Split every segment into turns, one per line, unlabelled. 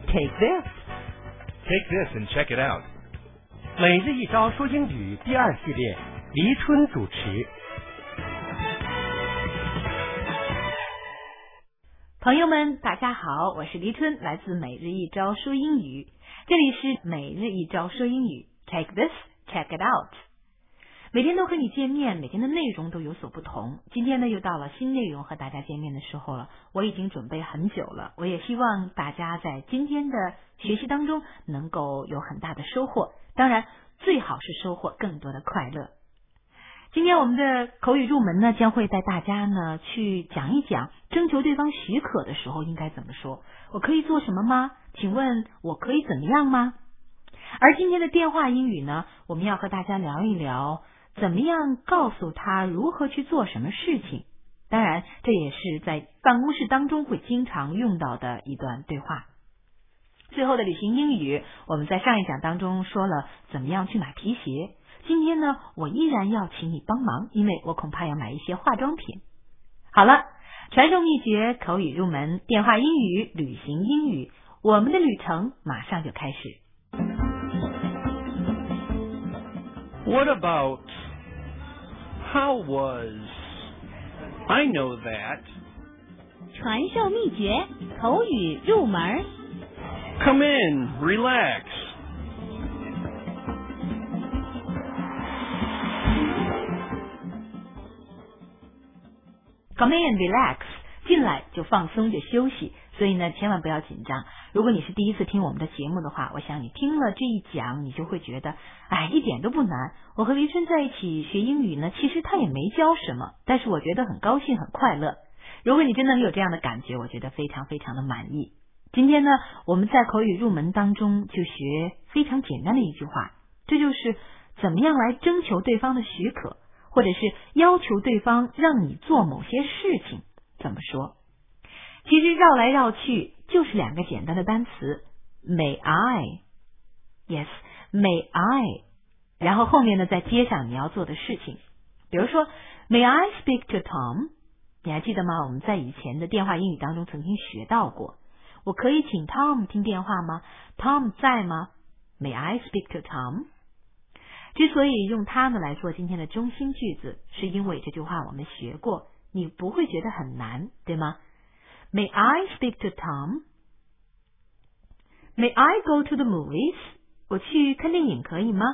Take this.
Take this and check it out.
每日一招说英语第2系列，黎春主持。
朋友们，大家好，我是黎春，来自每日一招说英语。这里是每日一招说英语 Take this, check it out. 每天都和你见面，每天的内容都有所不同。今天呢，又到了新内容和大家见面的时候了。我已经准备很久了，我也希望大家在今天的学习当中能够有很大的收获。当然，最好是收获更多的快乐。今天我们的口语入门呢，将会带大家呢去讲一讲征求对方许可的时候应该怎么说。我可以做什么吗？请问我可以怎么样吗？而今天的电话英语呢，我们要和大家聊一聊怎么样告诉他如何去做什么事情。当然，这也是在办公室当中会经常用到的一段对话。最后的旅行英语，我们在上一讲当中说了怎么样去买皮鞋。今天呢，我依然要请你帮忙，因为我恐怕要买一些化妆品。好了，传授秘诀，口语入门，电话英语，旅行英语，我们的旅程马上就开始。
What about how was? I know that.
传授秘诀，口语入门。
Come in, relax.
Come in, relax. 进来就放松就休息，所以呢，千万不要紧张。如果你是第一次听我们的节目的话，我想你听了这一讲，你就会觉得，一点都不难。我和黎春在一起学英语呢，其实他也没教什么，但是我觉得很高兴，很快乐。如果你真的有这样的感觉，我觉得非常非常的满意。今天呢，我们在口语入门当中就学非常简单的一句话，这就是怎么样来征求对方的许可，或者是要求对方让你做某些事情，怎么说？其实绕来绕去就是2个简单的单词 May I Yes, May I 然后后面呢再接上你要做的事情。比如说 May I speak to Tom? 你还记得吗？我们在以前的电话英语当中曾经学到过，我可以请 Tom 听电话吗？ Tom 在吗？ May I speak to Tom? 之所以用它呢来做今天的中心句子，是因为这句话我们学过，你不会觉得很难，对吗？ May I speak to Tom? May I go to the movies? 我去看电影可以吗？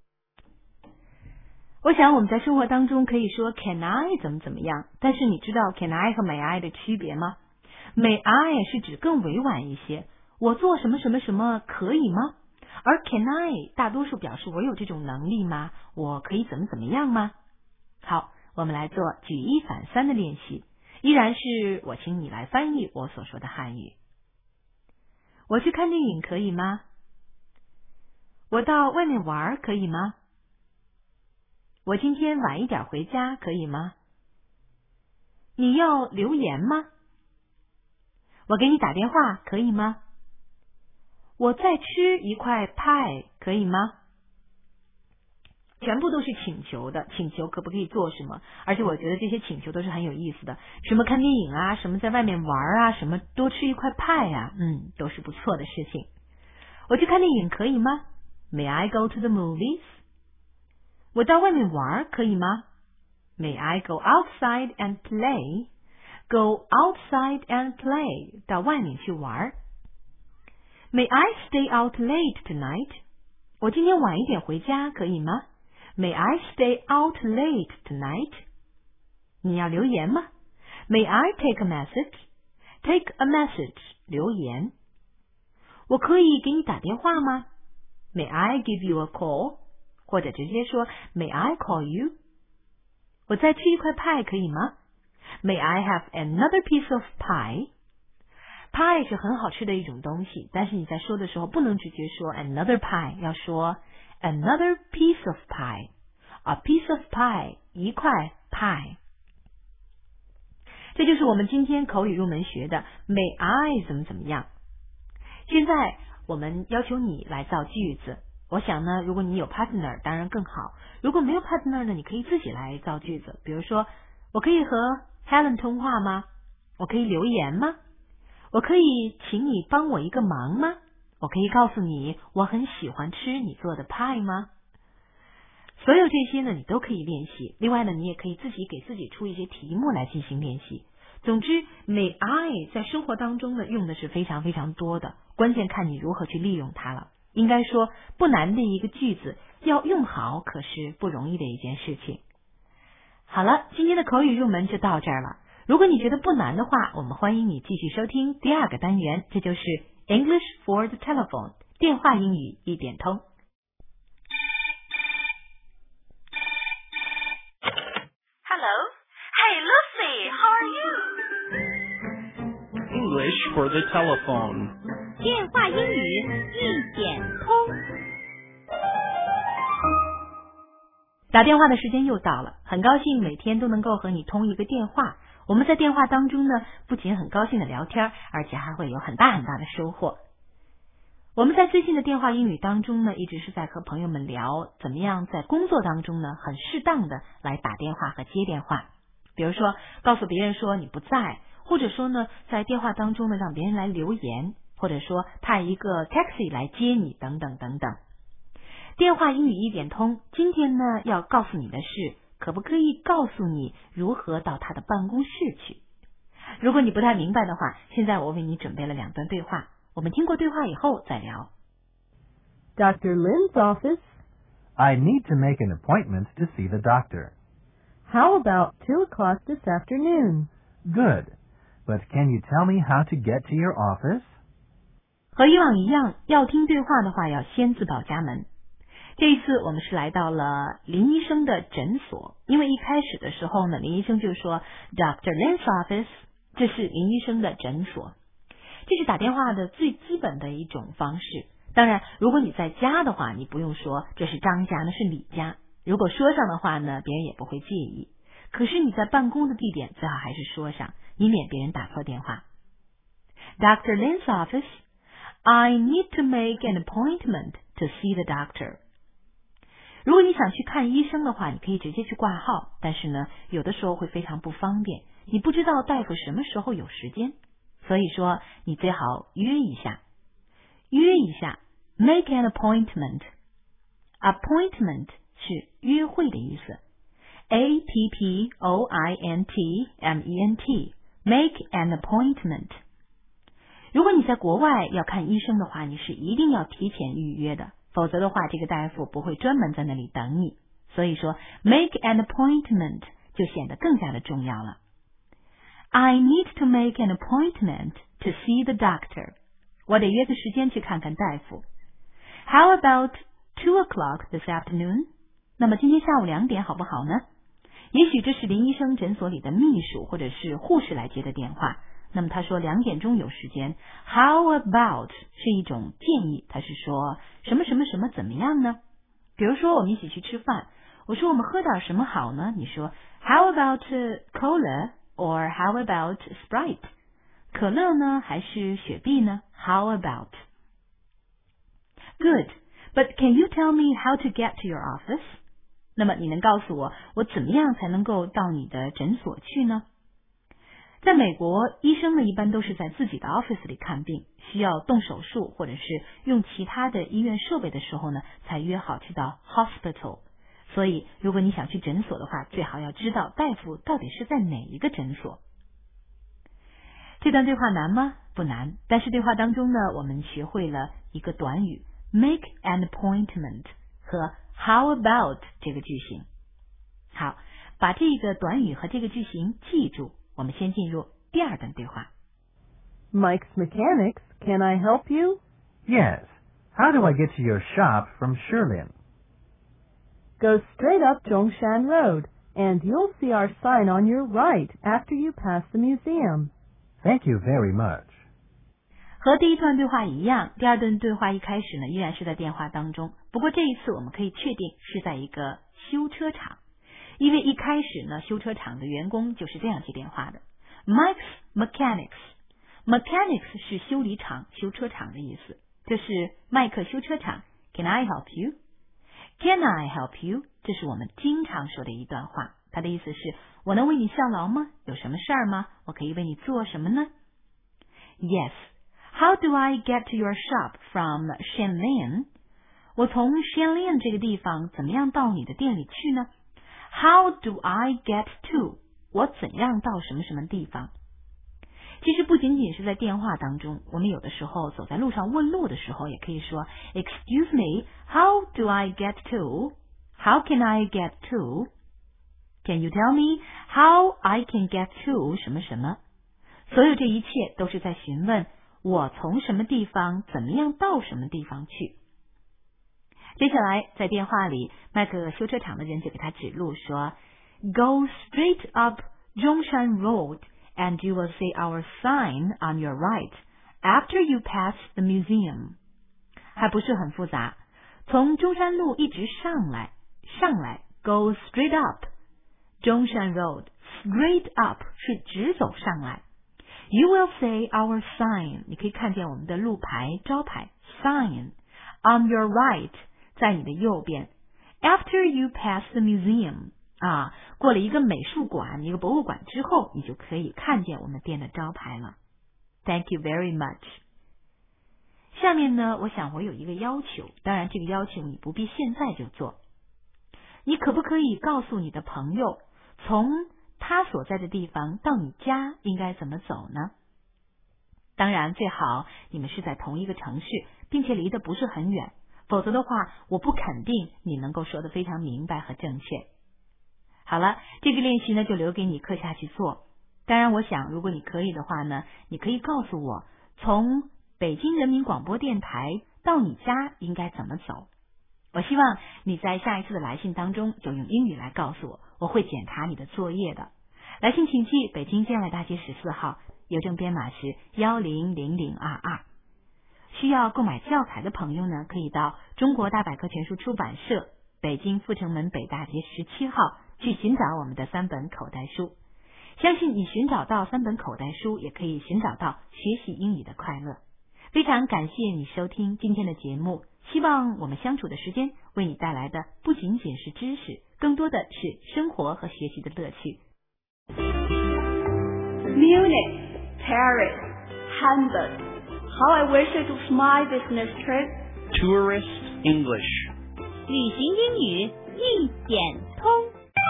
我想我们在生活当中可以说 Can I 怎么样，但是你知道 Can I 和 May I 的区别吗？ May I 是指更委婉一些，我做什么什么什么可以吗？而 Can I 大多数表示我有这种能力吗？我可以怎么样吗？好，我们来做举一反三的练习，依然是我请你来翻译我所说的汉语。我去看电影可以吗？我到外面玩可以吗？我今天晚一点回家可以吗？你要留言吗？我给你打电话可以吗？我再吃一块派可以吗？全部都是请求的，请求可不可以做什么，而且我觉得这些请求都是很有意思的，什么看电影啊，什么在外面玩啊，什么多吃一块派啊，都是不错的事情。我去看电影可以吗？ May I go to the movies? 我到外面玩可以吗？ May I go outside and play? Go outside and play 到外面去玩。May I stay out late tonight? 我今天晚一点回家可以吗？ May I stay out late tonight? 你要留言吗？ May I take a message? Take a message 留言。我可以给你打电话吗？ May I give you a call? 或者直接说 May I call you? 我再吃一块派可以吗？ May I have another piece of pie? Pie 是很好吃的一种东西，但是你在说的时候不能直接说 another pie， 要说 another piece of pie. A piece of pie 一块派。这就是我们今天口语入门学的 May I 怎么样。现在我们要求你来造句子，我想呢，如果你有 partner 当然更好，如果没有 partner 呢，你可以自己来造句子。比如说，我可以和 Helen 通话吗？我可以留言吗？我可以请你帮我一个忙吗？ 我可以告诉你我很喜欢吃你做的派吗？所有这些呢，你都可以练习。另外呢，你也可以自己给自己出一些题目来进行练习。总之 may I 在生活当中呢用的是非常非常多的，关键看你如何去利用它了。应该说不难的一个句子，要用好可是不容易的一件事情。好了，今天的口语入门就到这儿了。如果你觉得不难的话，我们欢迎你继续收听第二个单元，这就是 English for the Telephone 电话英语一点通。
Hello. Hey, Lucy, how are you?
English for the telephone.
电话英语一点通。
打电话的时间又到了，很高兴每天都能够和你通一个电话。我们在电话当中呢，不仅很高兴的聊天，而且还会有很大很大的收获。我们在最近的电话英语当中呢，一直是在和朋友们聊怎么样在工作当中呢，很适当的来打电话和接电话。比如说告诉别人说你不在，或者说呢在电话当中呢让别人来留言，或者说派一个 taxi 来接你等等等等。电话英语一点通，今天呢要告诉你的是，可不可以告诉你如何到他的办公室去？如果你不太明白的话，现在我为你准备了2段对话，我们听过对话以后再聊。
Dr. Lin's office.
I need to make an appointment to see the doctor.
How about 2 o'clock this afternoon?
Good. But can you tell me how to get to your office?
和以往一样，要听对话的话要先自报家门。这一次我们是来到了林医生的诊所，因为一开始的时候呢，林医生就说 Dr. Lin's office， 这是林医生的诊所。这是打电话的最基本的一种方式。当然，如果你在家的话，你不用说这是张家，那是李家。如果说上的话呢，别人也不会介意。可是你在办公的地点最好还是说上，以免别人打错电话。Dr. Lin's office. I need to make an appointment to see the doctor. 如果你想去看医生的话，你可以直接去挂号，但是呢，有的时候会非常不方便，你不知道大夫什么时候有时间，所以说你最好约一下。约一下 make an appointment. Appointment 是约会的意思。appointment make an appointment. 如果你在国外要看医生的话，你是一定要提前预约的，否则的话这个大夫不会专门在那里等你。所以说 make an appointment 就显得更加的重要了。 I need to make an appointment to see the doctor. 我得约个时间去看看大夫。 How about 2 o'clock this afternoon? 那么今天下午2点好不好呢？也许这是林医生诊所里的秘书或者是护士来接的电话。那么他说2点钟有时间。 How about 是一种建议，他是说什么什么什么怎么样呢？比如说我们一起去吃饭，我说我们喝点什么好呢？你说 How about cola or how about Sprite? 可乐呢还是雪碧呢？ How about? Good, but can you tell me how to get to your office? 那么你能告诉我怎么样才能够到你的诊所去呢？在美国，医生呢一般都是在自己的 office 里看病，需要动手术或者是用其他的医院设备的时候呢，才约好去到 hospital。所以如果你想去诊所的话，最好要知道大夫到底是在哪一个诊所。这段对话难吗？不难，但是对话当中呢，我们学会了一个短语 make an appointment 和 how about 这个句型。好，把这个短语和这个句型记住。我们先进入第2段对话。
Mike's Mechanics, can I help you?
Yes. How do I get to your shop from Shirlin?
Go straight up Zhongshan Road, and you'll see our sign on your right after you pass the museum.
Thank you very much.
和第1段对话一样，第2段对话一开始呢，依然是在电话当中。不过这一次我们可以确定是在一个修车厂。因为一开始呢，修车厂的员工就是这样接电话的 Mike's Mechanics. Mechanics 是修理厂、修车厂的意思。这是麦克修车厂。 Can I help you? Can I help you? 这是我们经常说的一段话，它的意思是我能为你效劳吗？有什么事儿吗？我可以为你做什么呢？ Yes. How do I get to your shop from Shanlian? 我从 Shanlian 这个地方怎么样到你的店里去呢？ How do I get to? 我怎样到什么什么地方？其实不仅仅是在电话当中，我们有的时候走在路上问路的时候，也可以说 Excuse me, how do I get to? How can I get to? Can you tell me how I can get to 什么什么？所有这一切都是在询问我从什么地方怎么样到什么地方去。接下来在电话里，麦克修车厂的人就给他指路说 Go straight up Zhongshan Road and you will see our sign on your right after you pass the museum. 还不是很复杂，从中山路一直上来 Go straight up Zhongshan Road, straight up 是直走上来。You will see our sign, 你可以看见我们的路牌招牌 sign on your right, 在你的右边。After you pass the museum, 过了一个美术馆一个博物馆之后，你就可以看见我们店的招牌了。Thank you very much. 下面呢，我想我有一个要求，当然这个要求你不必现在就做。你可不可以告诉你的朋友，从他所在的地方到你家应该怎么走呢？当然最好你们是在同一个城市，并且离得不是很远，否则的话我不肯定你能够说得非常明白和正确。好了，这个练习呢就留给你课下去做。当然我想如果你可以的话呢，你可以告诉我从北京人民广播电台到你家应该怎么走。我希望你在下一次的来信当中就用英语来告诉我，我会检查你的作业的。来信请寄北京建外大街14号，邮政编码是100022。需要购买教材的朋友呢，可以到中国大百科全书出版社北京阜成门北大街17号去寻找我们的3本口袋书。相信你寻找到3本口袋书，也可以寻找到学习英语的快乐。非常感谢你收听今天的节目，希望我们相处的时间为你带来的不仅仅是知识，更多的是生活和学习的乐趣。
Munich, Paris, Hamburg. How I wish it was my business trip.
Tourist English.
旅行英语一点通。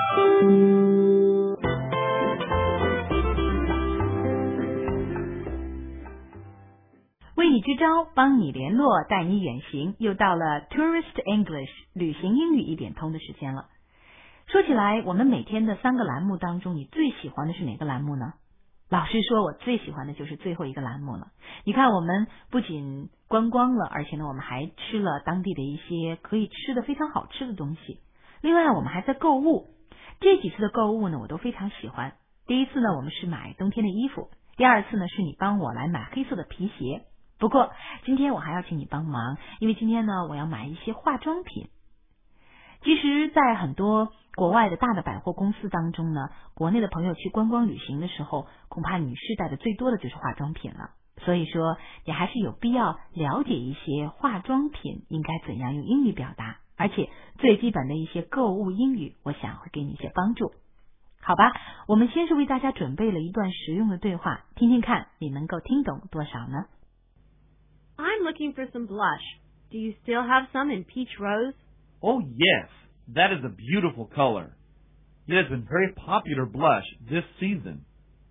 为你支招，帮你联络，带你远行，又到了 Tourist English 旅行英语一点通的时间了。说起来，我们每天的3个栏目当中，你最喜欢的是哪个栏目呢？老实说，我最喜欢的就是最后一个栏目了。你看，我们不仅观光了，而且呢，我们还吃了当地的一些可以吃的非常好吃的东西。另外，我们还在购物。这几次的购物呢，我都非常喜欢。第一次呢，我们是买冬天的衣服；第二次呢，是你帮我来买黑色的皮鞋。不过今天我还要请你帮忙，因为今天呢，我要买一些化妆品。其实在很多国外的大的百货公司当中呢，国内的朋友去观光旅行的时候，恐怕女士带的最多的就是化妆品了。所以说你还是有必要了解一些化妆品应该怎样用英语表达，而且最基本的一些购物英语，我想会给你一些帮助。好吧，我们先是为大家准备了一段实用的对话，听听看你能够听懂多少呢？
I'm looking for some blush. Do you still have some in peach rose?
Oh, yes. That is a beautiful color. It has been very popular blush this season.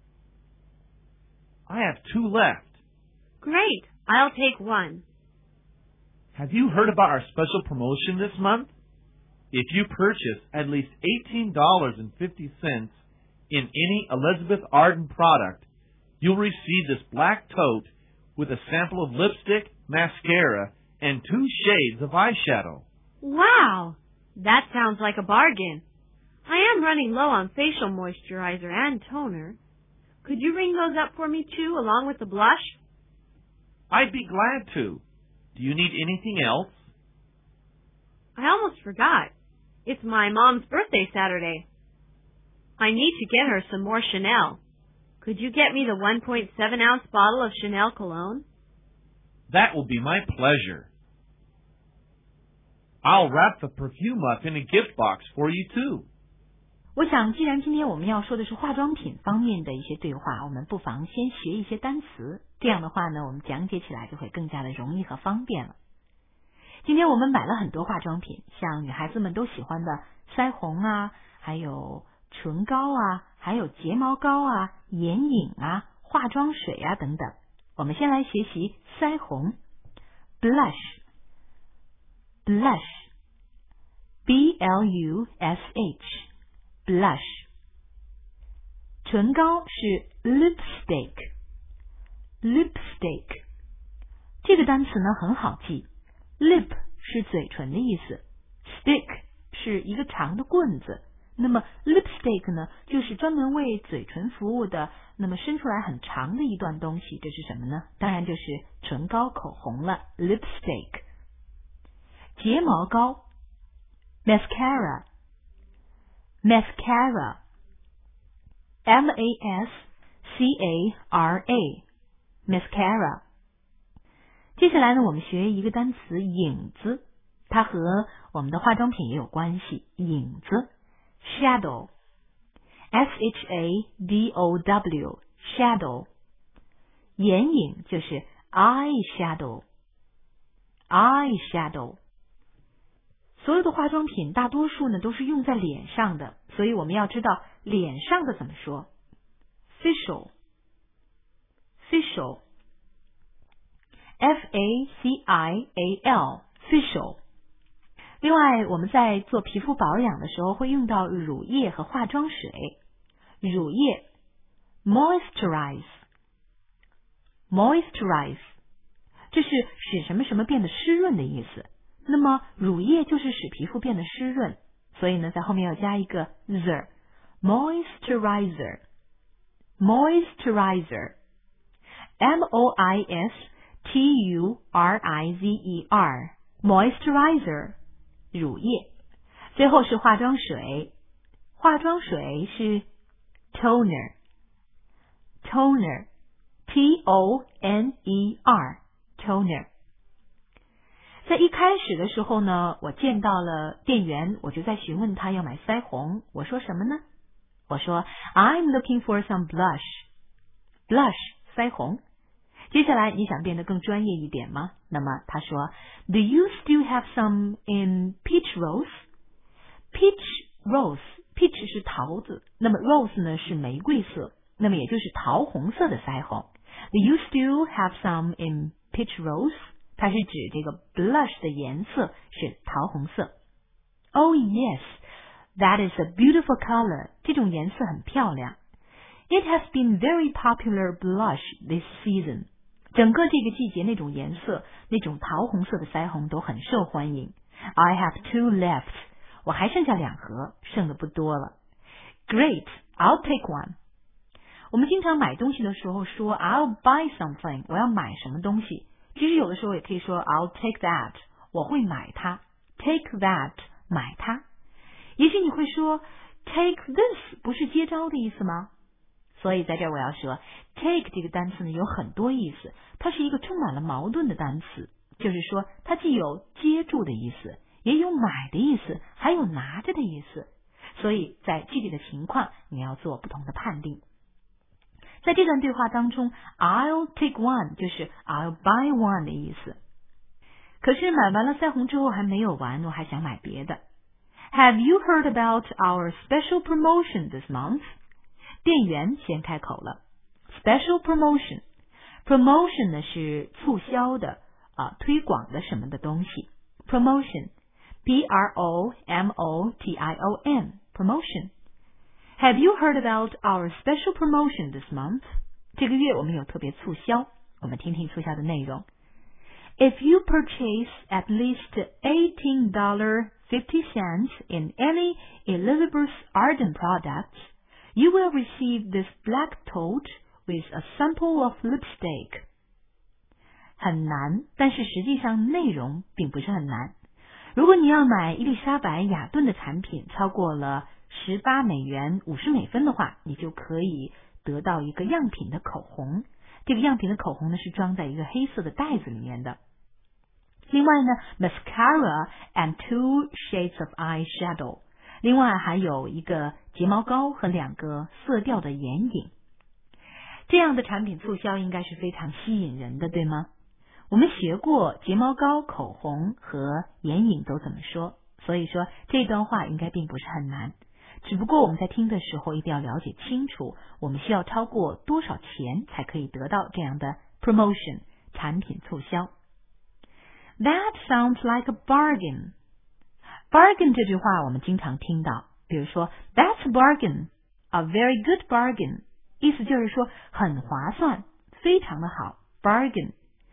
I have 2 left.
Great. I'll take 1.
Have you heard about our special promotion this month? If you purchase at least $18.50 in any Elizabeth Arden product, you'll receive this black tote with a sample of lipstick, mascara, and 2 shades of eyeshadow.
Wow! That sounds like a bargain. I am running low on facial moisturizer and toner. Could you ring those up for me too, along with the blush?
I'd be glad to. Do you need anything else?
I almost forgot. It's my mom's birthday Saturday. I need to get her some more Chanel. Could you get me the 1.7-ounce bottle of Chanel cologne?
That will be my pleasure. I'll wrap the perfume up in a gift box for you, too.
我想既然今天我们要说的是化妆品方面的一些对话，我们不妨先学一些单词，这样的话呢，我们讲解起来就会更加的容易和方便了。今天我们买了很多化妆品，像女孩子们都喜欢的腮红啊，还有唇膏啊，还有睫毛膏啊，眼影啊，化妆水啊等等。我们先来学习腮红 blush B-L-U-S-H blush。 唇膏是 lipstick 这个单词呢很好记， lip 是嘴唇的意思， stick 是一个长的棍子，那么 lipstick 呢就是专门为嘴唇服务的，那么伸出来很长的一段东西，这是什么呢？当然就是唇膏口红了， lipstick。 睫毛膏 mascara M-A-S-C-A-R-A mascara。 接下来呢，我们学一个单词影子，它和我们的化妆品也有关系，影子 shadow S-H-A-D-O-W shadow。 眼影就是 eyeshadow。 所有的化妆品大多数呢都是用在脸上的，所以我们要知道脸上的怎么说。 facial F-A-C-I-A-L facial。 另外我们在做皮肤保养的时候会用到乳液和化妆水。乳液 moisturize 这是使什么什么变得湿润的意思，那么乳液就是使皮肤变得湿润，所以呢在后面要加一个 zer moisturizer M-O-I-S-T-U-R-I-Z-E-R moisturizer 乳液。最后是化妆水，化妆水是 toner T-O-N-E-R toner。 在一开始的时候呢，我见到了店员，我就在询问他要买腮红，我说什么呢？我说 I'm looking for some blush 腮红。接下来你想变得更专业一点吗？那么他说 Do you still have some in peach rose? Peach 是桃子，那么 rose 呢是玫瑰色，那么也就是桃红色的腮红。 Do you still have some in peach rose? 它是指这个 blush 的颜色是桃红色。 Oh yes, that is a beautiful color. 这种颜色很漂亮。 It has been very popular blush this season. 整个这个季节那种颜色，那种桃红色的腮红都很受欢迎。 I have 2 left. 我还剩下2盒，剩的不多了。 Great, I'll take one. 我们经常买东西的时候说 I'll buy something. 我要买什么东西。其实有的时候也可以说 I'll take that， 我会买它。 Take that， 买它。也许你会说 take this 不是接招的意思吗？所以在这儿我要说 take 这个单词呢有很多意思，它是一个充满了矛盾的单词，就是说它既有接住的意思，也有买的意思，还有拿着的意思，所以在具体的情况你要做不同的判定。在这段对话当中 I'll take one 就是 I'll buy one 的意思。可是买完了腮红之后还没有完，我还想买别的。 Have you heard about our special promotion this month? 店员先开口了。 Special promotion 呢是促销的推广的什么的东西。 Promotion P-R-O-M-O-T-I-O-N Promotion。 Have you heard about our special promotion this month? 这个月我们有特别促销，我们听听促销的内容。 If you purchase at least $18.50 in any Elizabeth Arden products, you will receive this black tote with a sample of lipstick. 很难，但是实际上内容并不是很难。如果你要买伊丽莎白雅顿的产品超过了$18.50的话，你就可以得到一个样品的口红。这个样品的口红呢是装在一个黑色的袋子里面的。另外呢 mascara and 2 shades of eyeshadow， 另外还有一个睫毛膏和2个色调的眼影。这样的产品促销应该是非常吸引人的，对吗？我们学过睫毛膏、口红和眼影都怎么说，所以说这段话应该并不是很难。只不过我们在听的时候一定要了解清楚，我们需要超过多少钱才可以得到这样的 promotion 产品促销。That sounds like a bargain. Bargain 这句话我们经常听到，比如说 That's a bargain, a very good bargain， 意思就是说很划算，非常的好。 Bargain,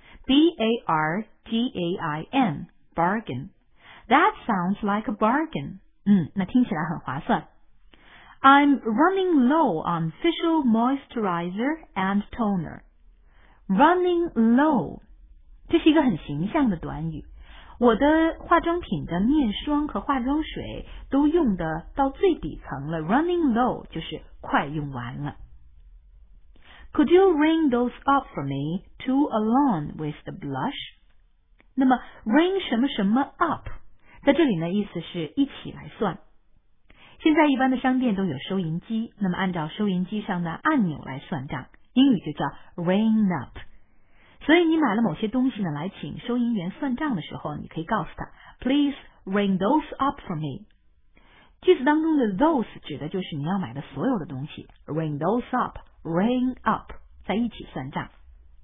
B-A-R-G-A-I-N, bargain. That sounds like a bargain. 那听起来很划算。I'm running low on facial moisturizer and toner. Running low， 这是一个很形象的短语。我的化妆品的面霜和化妆水都用的到最底层了。Running low 就是快用完了。Could you ring those up for me to along with the blush？ 那么 ring 什么什么 up， 在这里呢意思是一起来算。现在一般的商店都有收银机，那么按照收银机上的按钮来算账，英语就叫 ring up。所以你买了某些东西呢，来请收银员算账的时候，你可以告诉他 Please ring those up for me。 句子当中的 those 指的就是你要买的所有的东西， ring those up, ring up 在一起算账。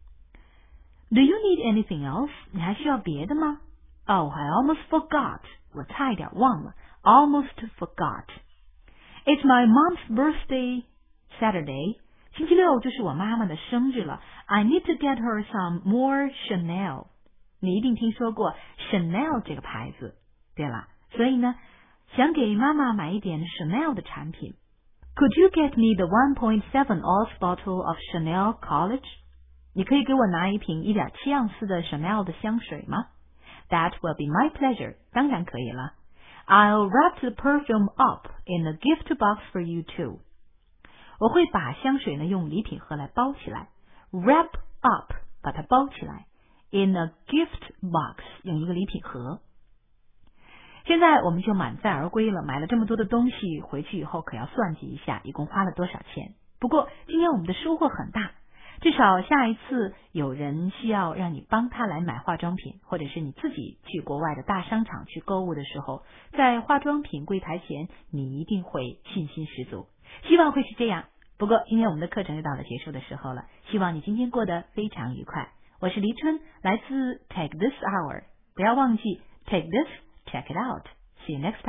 Do you need anything else？ 你还需要别的吗？ Oh, I almost forgot， 我差一点忘了， almost forgot。 It's my mom's birthday Saturday，星期六就是我妈妈的生日了。 I need to get her some more Chanel。 你一定听说过 Chanel 这个牌子，对了，所以呢，想给妈妈买一点 Chanel 的产品。 Could you get me the 1.7 ounce bottle of Chanel College？ 你可以给我拿一瓶 1.7 盎司的 Chanel 的香水吗？ That will be my pleasure。 当然可以了。 I'll wrap the perfume up in a gift box for you too。我会把香水呢用礼品盒来包起来。 Wrap up 把它包起来， in a gift box 用一个礼品盒。现在我们就满载而归了，买了这么多的东西，回去以后可要算计一下一共花了多少钱。不过今天我们的收获很大，至少下一次有人需要让你帮他来买化妆品，或者是你自己去国外的大商场去购物的时候，在化妆品柜台前你一定会信心十足，希望会是这样。不过今天我们的课程又到了结束的时候了，希望你今天过得非常愉快。我是黎春，来自 Take This Hour， 不要忘记 Take This, Check It Out. See you next time.